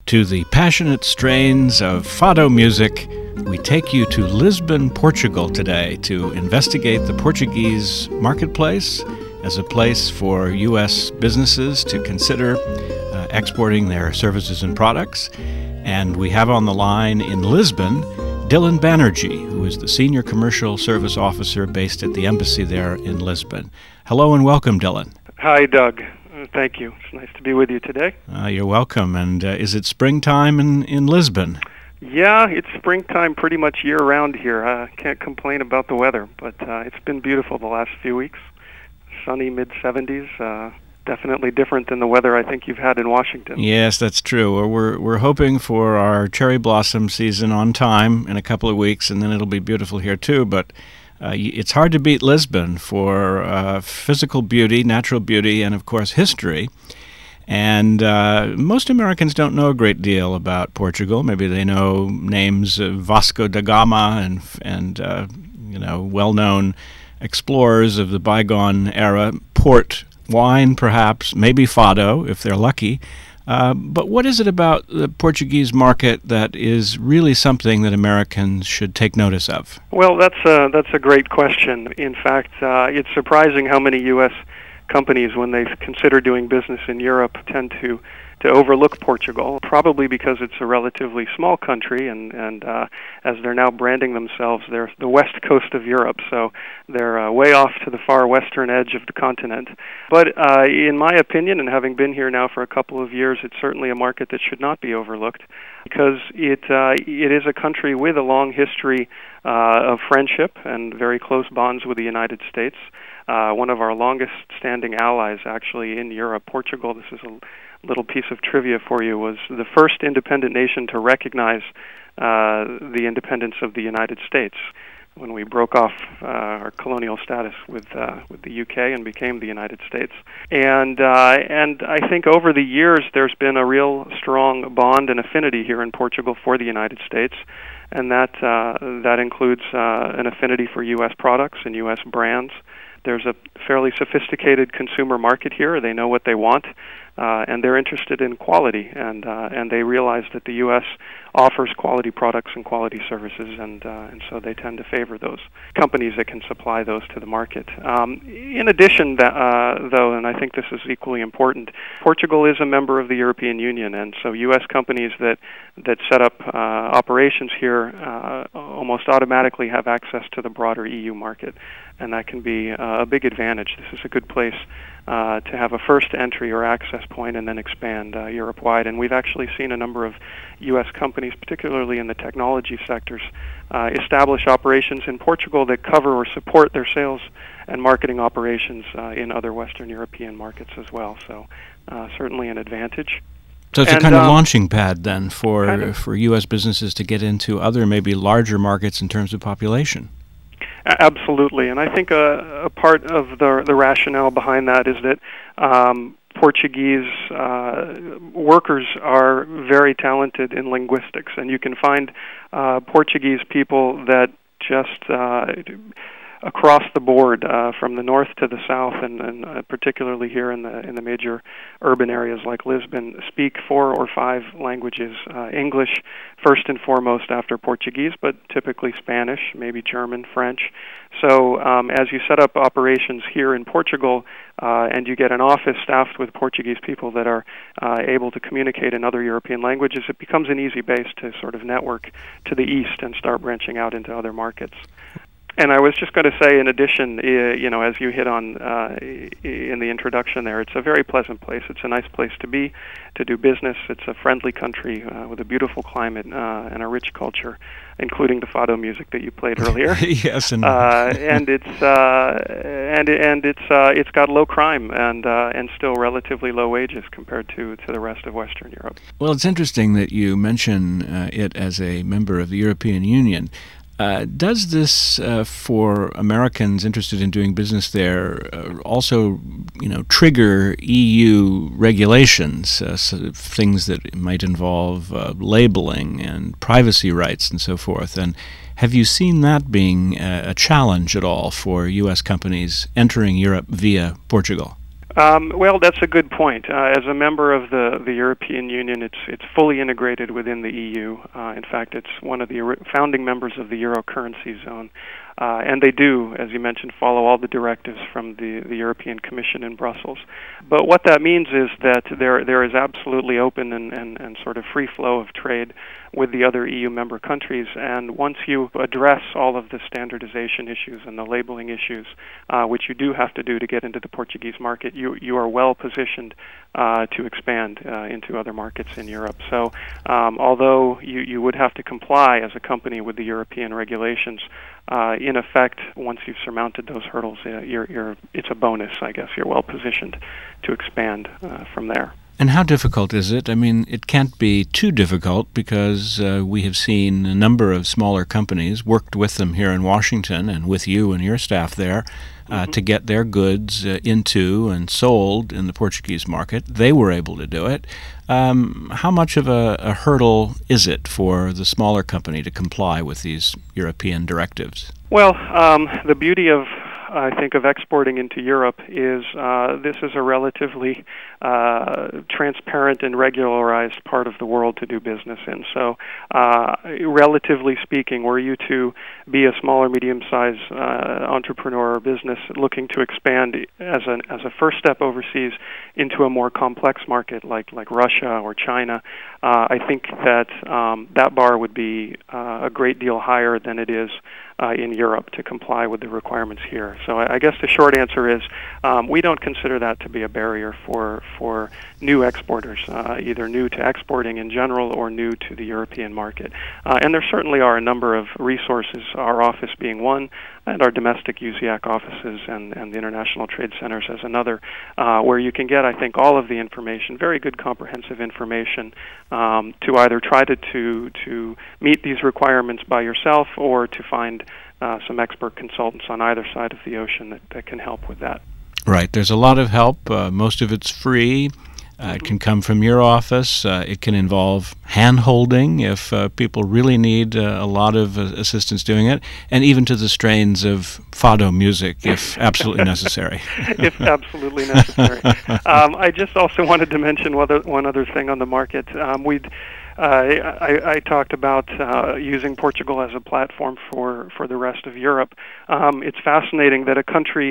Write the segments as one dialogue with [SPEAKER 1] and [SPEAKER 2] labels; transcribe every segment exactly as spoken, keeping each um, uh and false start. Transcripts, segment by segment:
[SPEAKER 1] To the passionate strains of fado music, we take you to Lisbon, Portugal today to investigate the Portuguese marketplace as a place for U S businesses to consider uh, exporting their services and products. And we have on the line in Lisbon, Dylan Banerjee, who is the Senior Commercial Service Officer based at the embassy there in Lisbon. Hello and welcome, Dylan.
[SPEAKER 2] Hi, Doug. Uh, thank you. It's nice to be with you today.
[SPEAKER 1] Uh, you're welcome. And uh, is it springtime in, in Lisbon?
[SPEAKER 2] Yeah, it's springtime pretty much year-round here. I uh, can't complain about the weather, but uh, it's been beautiful the last few weeks. Sunny mid seventies. Uh, definitely different than the weather I think you've had in Washington.
[SPEAKER 1] Yes, that's true. We're we're hoping for our cherry blossom season on time in a couple of weeks, and then it'll be beautiful here too. But uh, it's hard to beat Lisbon for uh, physical beauty, natural beauty, and of course history. And uh, most Americans don't know a great deal about Portugal. Maybe they know names of Vasco da Gama and and uh, you know well-known explorers of the bygone era, port wine perhaps, maybe fado if they're lucky. Uh, but what is it about the Portuguese market that is really something that Americans should take notice of?
[SPEAKER 2] Well, that's a, that's a great question. In fact, uh, it's surprising how many U S companies, when they consider doing business in Europe, tend to to overlook Portugal, probably because it's a relatively small country, and, and uh, as they're now branding themselves, they're the west coast of Europe, so they're uh, way off to the far western edge of the continent. But uh, in my opinion, and having been here now for a couple of years, it's certainly a market that should not be overlooked, because it uh, it is a country with a long history uh, of friendship and very close bonds with the United States. Uh, one of our longest-standing allies, actually, in Europe, Portugal, this is a little piece of trivia for you, was the first independent nation to recognize uh, the independence of the United States when we broke off uh, our colonial status with uh, with the U K and became the United States. And uh, and I think over the years there's been a real strong bond and affinity here in Portugal for the United States, and that uh, that includes uh, an affinity for U S products and U S brands. There's a fairly sophisticated consumer market here. They know what they want, uh, and they're interested in quality, and uh, and they realize that the U S offers quality products and quality services, and uh, and so they tend to favor those companies that can supply those to the market. Um, in addition, that, uh, though, and I think this is equally important, Portugal is a member of the European Union, and so U S companies that that set up uh, operations here uh, almost automatically have access to the broader E U market, and that can be uh, a big advantage. This is a good place uh, to have a first entry or access point and then expand uh, Europe-wide. And we've actually seen a number of U S companies, particularly in the technology sectors, uh, establish operations in Portugal that cover or support their sales and marketing operations uh, in other Western European markets as well. So uh, certainly an advantage.
[SPEAKER 1] So it's
[SPEAKER 2] and,
[SPEAKER 1] a kind of
[SPEAKER 2] um,
[SPEAKER 1] launching pad then for
[SPEAKER 2] kind of,
[SPEAKER 1] for U S businesses to get into other maybe larger markets in terms of population.
[SPEAKER 2] Absolutely, and I think a, a part of the the rationale behind that is that um, Portuguese uh, workers are very talented in linguistics, and you can find uh, Portuguese people that just uh, across the board, uh, from the north to the south, and, and uh, particularly here in the in the major urban areas like Lisbon, speak four or five languages. Uh, English first and foremost after Portuguese, but typically Spanish, maybe German, French. So um, as you set up operations here in Portugal, uh, and you get an office staffed with Portuguese people that are uh, able to communicate in other European languages, it becomes an easy base to sort of network to the east and start branching out into other markets. And I was just going to say, in addition, you know, as you hit on uh, in the introduction there, it's a very pleasant place. It's a nice place to be, to do business. It's a friendly country uh, with a beautiful climate uh, and a rich culture, including the fado music that you played earlier.
[SPEAKER 1] Yes, and
[SPEAKER 2] uh, and it's uh, and and it's uh, it's got low crime and uh, and still relatively low wages compared to to the rest of Western Europe.
[SPEAKER 1] Well, it's interesting that you mention uh, it as a member of the European Union. Uh, does this, uh, for Americans interested in doing business there, uh, also, you know, trigger E U regulations, uh, so things that might involve uh, labeling and privacy rights and so forth? And have you seen that being a, a challenge at all for U S companies entering Europe via Portugal?
[SPEAKER 2] Um, well, that's a good point. Uh, as a member of the, the European Union, it's it's fully integrated within the E U. Uh, in fact, it's one of the ori- founding members of the Euro currency zone. Uh, and they do, as you mentioned, follow all the directives from the, the European Commission in Brussels. But what that means is that there there is absolutely open and, and, and sort of free flow of trade with the other E U member countries. And once you address all of the standardization issues and the labeling issues, uh, which you do have to do to get into the Portuguese market, you you are well positioned uh, to expand uh, into other markets in Europe. So um, although you, you would have to comply as a company with the European regulations, uh, in effect, once you've surmounted those hurdles, uh, you're, you're, it's a bonus, I guess. You're well positioned to expand uh, from there.
[SPEAKER 1] And how difficult is it? I mean, it can't be too difficult because uh, we have seen a number of smaller companies, worked with them here in Washington and with you and your staff there, uh, mm-hmm. to get their goods uh, into and sold in the Portuguese market. They were able to do it. Um, how much of a, a hurdle is it for the smaller company to comply with these European directives?
[SPEAKER 2] Well, um, the beauty of I think of exporting into Europe is uh, this is a relatively uh, transparent and regularized part of the world to do business in. So, uh, relatively speaking, were you to be a small or medium-sized uh, entrepreneur or business looking to expand as an as a first step overseas into a more complex market like like Russia or China, uh, I think that um, that bar would be uh, a great deal higher than it is Uh, in Europe to comply with the requirements here. So I, I guess the short answer is um, we don't consider that to be a barrier for for new exporters, uh, either new to exporting in general or new to the European market. Uh, and there certainly are a number of resources, our office being one, and our domestic U S I A C offices and, and the International Trade Centers as another, uh, where you can get, I think, all of the information, very good comprehensive information, um, to either try to, to, to meet these requirements by yourself or to find uh, some expert consultants on either side of the ocean that, that can help with that.
[SPEAKER 1] Right. There's a lot of help. Uh, most of it's free. Uh, it can come from your office. Uh, it can involve hand-holding if uh, people really need uh, a lot of uh, assistance doing it, and even to the strains of fado music if absolutely necessary.
[SPEAKER 2] If absolutely necessary. Um, I just also wanted to mention one other, one other thing on the market. Um, we'd Uh, I, I talked about uh, using Portugal as a platform for, for the rest of Europe. Um, it's fascinating that a country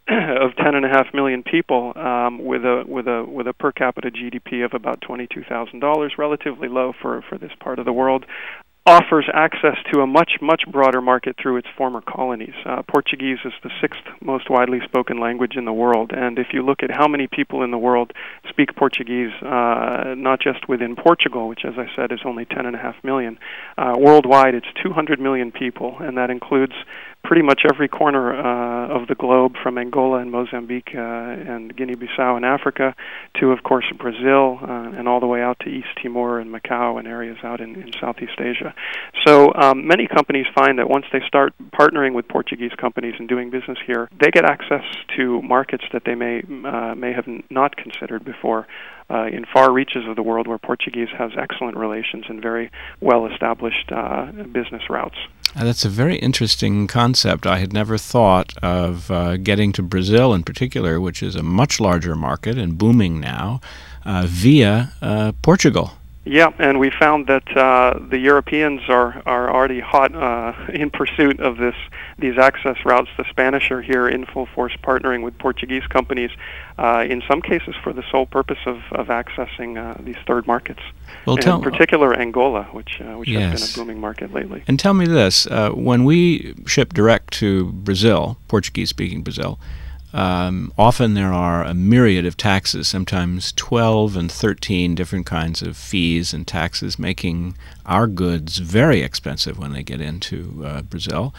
[SPEAKER 2] of ten and a half million people, um, with a with a with a per capita G D P of about twenty-two thousand dollars, relatively low for, for this part of the world, offers access to a much, much broader market through its former colonies. Uh, Portuguese is the sixth most widely spoken language in the world, and if you look at how many people in the world speak Portuguese, uh, not just within Portugal, which, as I said, is only ten and a half million, uh, worldwide it's two hundred million people, and that includes pretty much every corner uh, of the globe, from Angola and Mozambique uh, and Guinea-Bissau in Africa to, of course, Brazil uh, and all the way out to East Timor and Macau and areas out in, in Southeast Asia. So um, many companies find that once they start partnering with Portuguese companies and doing business here, they get access to markets that they may uh, may have n- not considered before. Uh, in far reaches of the world where Portuguese has excellent relations and very well-established uh, business routes.
[SPEAKER 1] Uh, that's a very interesting concept. I had never thought of uh, getting to Brazil in particular, which is a much larger market and booming now, uh, via uh, Portugal.
[SPEAKER 2] Yeah, and we found that uh, the Europeans are, are already hot uh, in pursuit of this these access routes. The Spanish are here in full force partnering with Portuguese companies, uh, in some cases for the sole purpose of, of accessing uh, these third markets.
[SPEAKER 1] Well,
[SPEAKER 2] in
[SPEAKER 1] tell,
[SPEAKER 2] particular Angola, which, uh, which
[SPEAKER 1] yes.
[SPEAKER 2] has been a booming market lately.
[SPEAKER 1] And tell me this, uh, when we ship direct to Brazil, Portuguese-speaking Brazil, Um, often there are a myriad of taxes, sometimes twelve and thirteen different kinds of fees and taxes, making our goods very expensive when they get into uh, Brazil,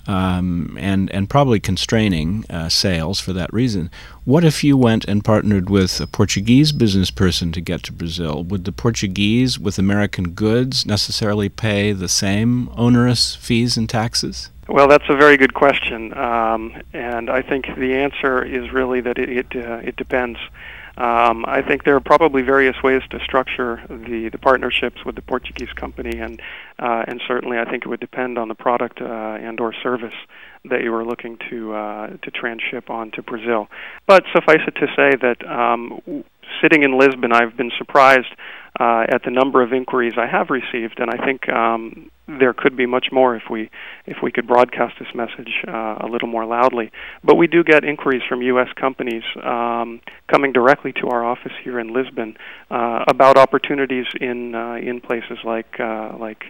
[SPEAKER 1] um, and, and probably constraining uh, sales for that reason. What if you went and partnered with a Portuguese business person to get to Brazil? Would the Portuguese with American goods necessarily pay the same onerous fees and taxes?
[SPEAKER 2] Well, that's a very good question, um, and I think the answer is really that it it, uh, it depends. Um, I think there are probably various ways to structure the, the partnerships with the Portuguese company, and uh, and certainly I think it would depend on the product uh, and or service that you were looking to uh, to transship on to Brazil. But suffice it to say that um, sitting in Lisbon, I've been surprised uh, at the number of inquiries I have received, and I think um, there could be much more if we if we could broadcast this message uh, a little more loudly. But we do get inquiries from U S companies um, coming directly to our office here in Lisbon uh, about opportunities in uh, in places like uh, like.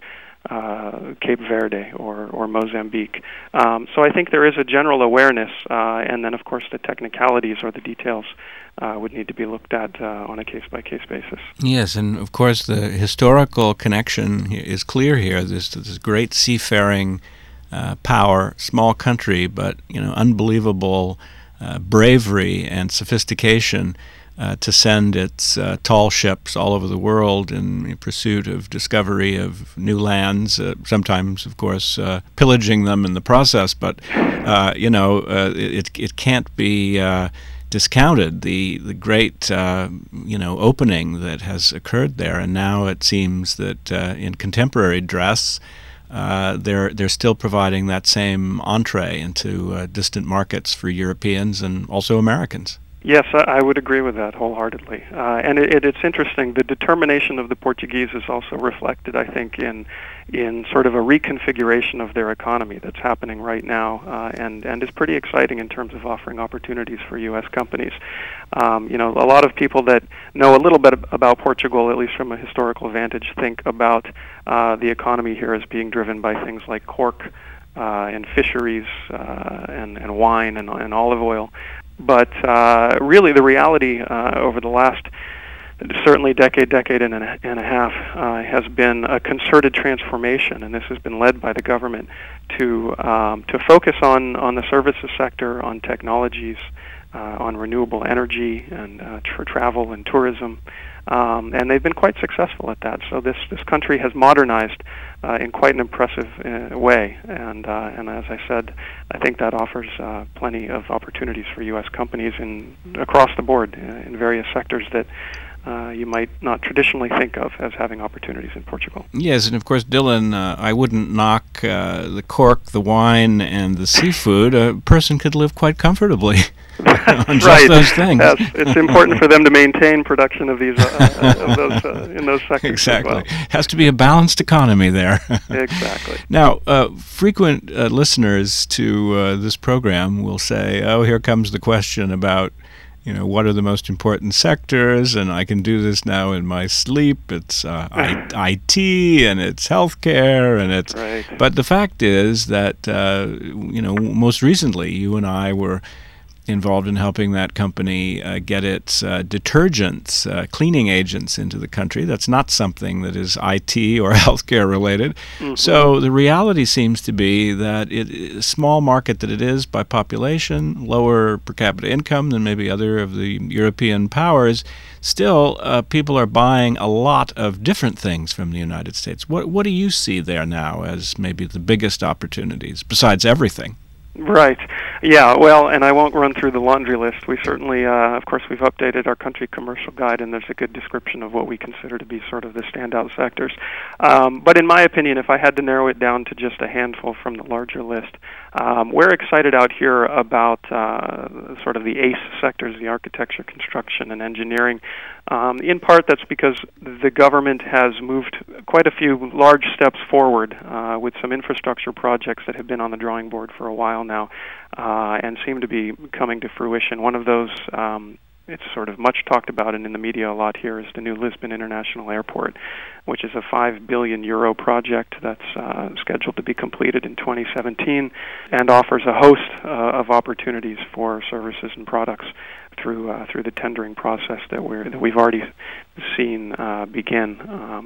[SPEAKER 2] Uh, Cape Verde or, or Mozambique. Um, so I think there is a general awareness, uh, and then of course the technicalities or the details uh, would need to be looked at uh, on a case-by-case basis.
[SPEAKER 1] Yes, and of course the historical connection is clear here. This, this great seafaring uh, power, small country, but you know, unbelievable uh, bravery and sophistication Uh, to send its uh, tall ships all over the world in, in pursuit of discovery of new lands, uh, sometimes, of course, uh, pillaging them in the process. But, uh, you know, uh, it, it can't be uh, discounted, the, the great, uh, you know, opening that has occurred there. And now it seems that uh, in contemporary dress, uh, they're, they're still providing that same entree into uh, distant markets for Europeans and also Americans.
[SPEAKER 2] Yes, I would agree with that wholeheartedly. Uh, and it, it, it's interesting. The determination of the Portuguese is also reflected, I think, in in sort of a reconfiguration of their economy that's happening right now, uh, and and is pretty exciting in terms of offering opportunities for U S companies. Um, you know, a lot of people that know a little bit about Portugal, at least from a historical vantage, think about uh, the economy here as being driven by things like cork uh, and fisheries uh, and, and wine and, and olive oil. But uh, really, the reality uh, over the last certainly decade, decade and a, and a half uh, has been a concerted transformation, and this has been led by the government to um, to focus on, on the services sector, on technologies, uh, on renewable energy, and uh, for travel and tourism. Um, and they've been quite successful at that. So this, this country has modernized uh, in quite an impressive uh, way. And uh, and as I said, I think that offers uh, plenty of opportunities for U S companies in across the board uh, in various sectors that uh, you might not traditionally think of as having opportunities in Portugal.
[SPEAKER 1] Yes, and of course, Dylan, uh, I wouldn't knock uh, the cork, the wine, and the seafood. A person could live quite comfortably on just
[SPEAKER 2] right.
[SPEAKER 1] those things.
[SPEAKER 2] Yes, it's important for them to maintain production of these uh, of those uh, in those sectors.
[SPEAKER 1] Exactly.
[SPEAKER 2] As well.
[SPEAKER 1] Has to be a balanced economy there.
[SPEAKER 2] Exactly.
[SPEAKER 1] Now, uh, frequent uh, listeners to uh, this program will say, "Oh, here comes the question about, you know, what are the most important sectors, and I can do this now in my sleep. It's uh, I- IT, and it's healthcare, and it's."
[SPEAKER 2] Right.
[SPEAKER 1] But the fact is that uh, you know, most recently, you and I were involved in helping that company uh, get its uh, detergents, uh, cleaning agents into the country. That's not something that is I T or healthcare related. Mm-hmm. So the reality seems to be that it, a small market that it is by population, lower per capita income than maybe other of the European powers, still uh, people are buying a lot of different things from the United States. What, what do you see there now as maybe the biggest opportunities, besides everything?
[SPEAKER 2] Right. Yeah, well, and I won't run through the laundry list. We certainly, uh, of course, we've updated our country commercial guide, and there's a good description of what we consider to be sort of the standout sectors. Um, but in my opinion, if I had to narrow it down to just a handful from the larger list, um, we're excited out here about uh, sort of the ACE sectors, the architecture, construction, and engineering. Um, in part, that's because the government has moved quite a few large steps forward uh, with some infrastructure projects that have been on the drawing board for a while now uh, and seem to be coming to fruition. One of those, um, it's sort of much talked about and in the media a lot here, is the new Lisbon International Airport, which is a five billion euro project that's uh, scheduled to be completed in twenty seventeen and offers a host uh, of opportunities for services and products through uh, through the tendering process that we're that we've already seen uh, begin. Um,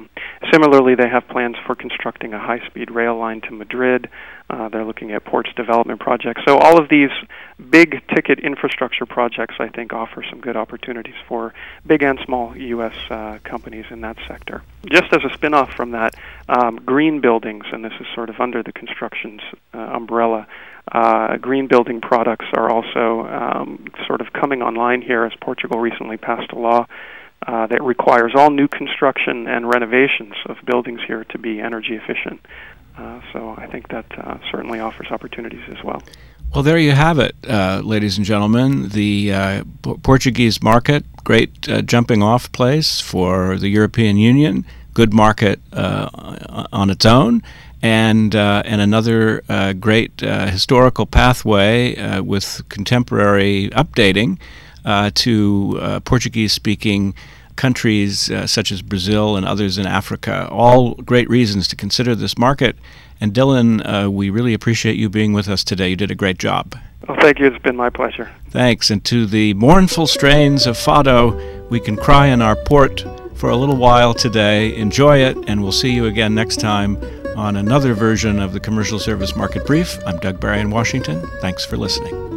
[SPEAKER 2] Similarly, they have plans for constructing a high-speed rail line to Madrid. Uh, they're looking at ports development projects. So all of these big-ticket infrastructure projects, I think, offer some good opportunities for big and small U S uh, companies in that sector. Just as a spin-off from that, um, green buildings, and this is sort of under the construction's uh, umbrella, uh, green building products are also um, sort of coming online here as Portugal recently passed a law uh, that requires all new construction and renovations of buildings here to be energy efficient. Uh, so I think that uh, certainly offers opportunities as well.
[SPEAKER 1] Well, there you have it, uh, ladies and gentlemen. The uh, P- Portuguese market, great uh, jumping-off place for the European Union, good market uh, on its own, and uh, and another uh, great uh, historical pathway uh, with contemporary updating uh, to uh, Portuguese-speaking countries uh, such as Brazil and others in Africa. All great reasons to consider this market. And Dylan, uh, we really appreciate you being with us today. You did a great job.
[SPEAKER 2] Well, thank you. It's been my pleasure.
[SPEAKER 1] Thanks. And to the mournful strains of Fado, we can cry in our port for a little while today. Enjoy it, and we'll see you again next time on another version of the Commercial Service Market Brief. I'm Doug Barry in Washington. Thanks for listening.